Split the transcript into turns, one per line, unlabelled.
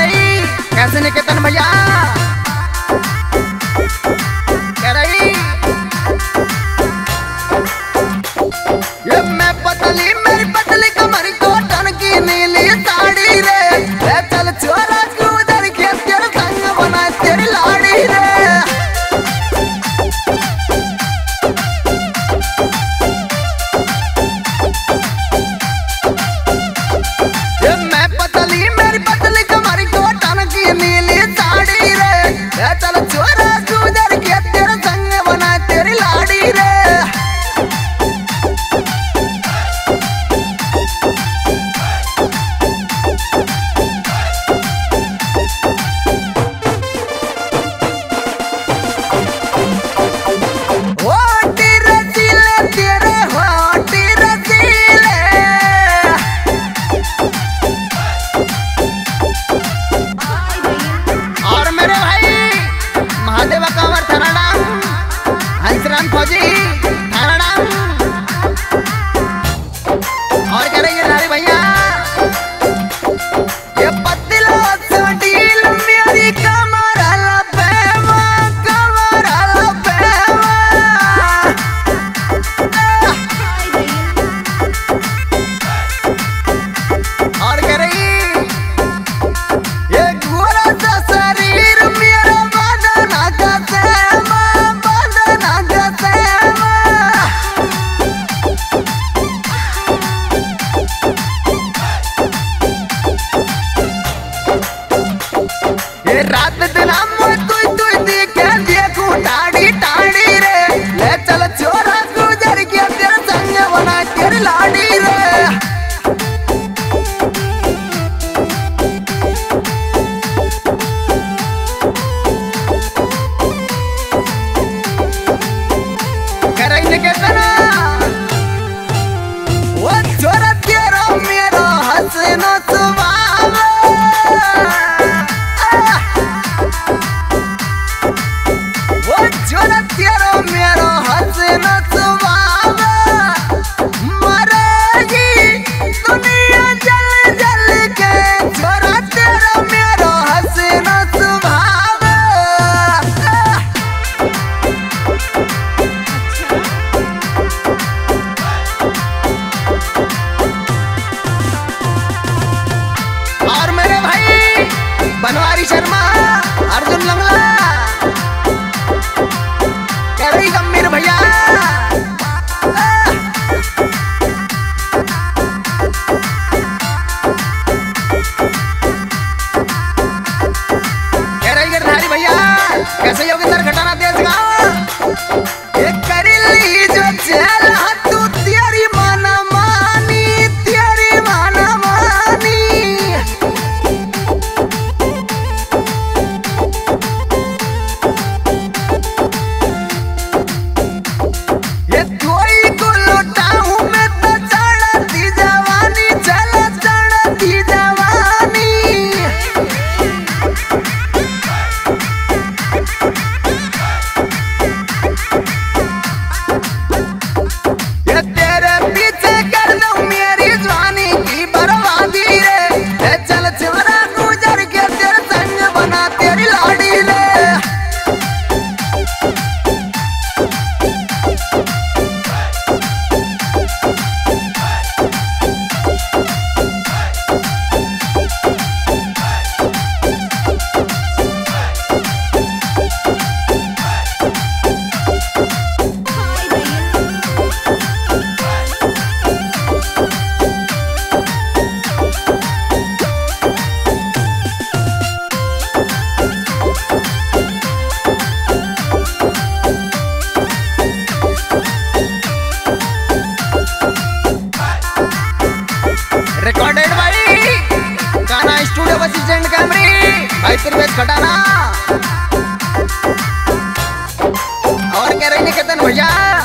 भाई, कैसे निकेतन भैया कह रही ये मैं पतली मेरी पतली कमर कॉटन की नीली साड़ी रे चल छोरा तू उधर के तेरे संग बना तेरी लाड़ी रे ये मैं पतली मेरी पतली कमर कॉटन की नीली साड़ी रे चल छोरा तू उधर के तेरे संग बना तेरी लाड़ी रे फौजी और कह रही है नारी भैया ये पतला सा डील मेरी कमर लपेवा और कह रही ये गोरा सा शरीर मेरा बदन का सेवा रात दिन हम तू देखे देखू टाड़ी टाड़ी रे ले चल छोरा गुजर के तेरे संग बना तेरी लाड़ी रे करैने के तना वो छोरा तेरा मेरा हंसना सुभाव छोरा तेरा मेरा हंसना स्वभाव मरेगी दुनिया जल जल के छोरा तेरा मेरा हंसना स्वभाव और मेरे भाई बनवारी शर्मा अर्जुन लंगला गंभीर भैया कह रही गिरधारी भैया कैसे योगेंद्र घटाना देश का एक करीली जो चल तू तेरी माना मानी रिकॉर्डेड भाई गाना स्टूडियो असिस्टेंट कैमरी भाई प्रवेश खटाना और कह रही निकेतन भैया